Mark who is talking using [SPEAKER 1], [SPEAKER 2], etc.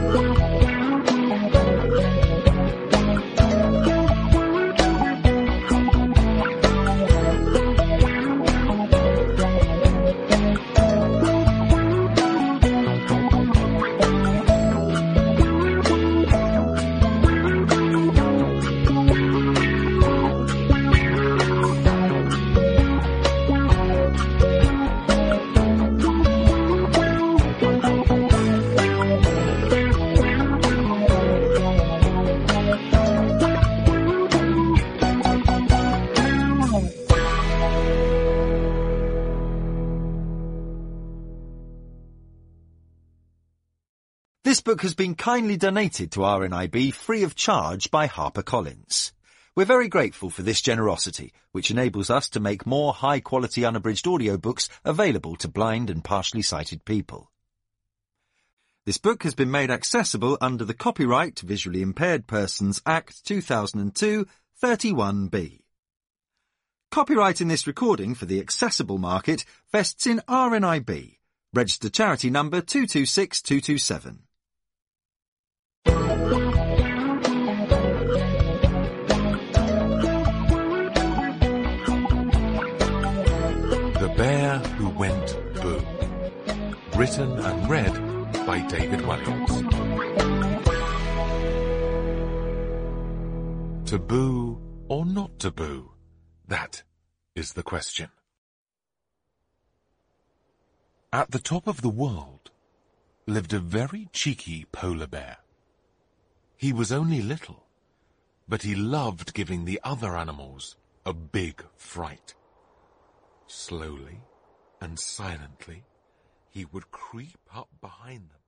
[SPEAKER 1] This book has been kindly donated to RNIB free of charge by HarperCollins. We're very grateful for this generosity, which enables us to make more high-quality unabridged audiobooks available to blind and partially sighted people. This book has been made accessible under the Copyright Visually Impaired Persons Act 2002, 31B. Copyright in this recording for the accessible market vests in RNIB, registered charity number 226227.
[SPEAKER 2] The Bear Who Went Boo. Written and read by David Williams. Taboo or not taboo? That is the question. At the top of the world lived a very cheeky polar bear. He was only little, but he loved giving the other animals a big fright. Slowly and silently, he would creep up behind them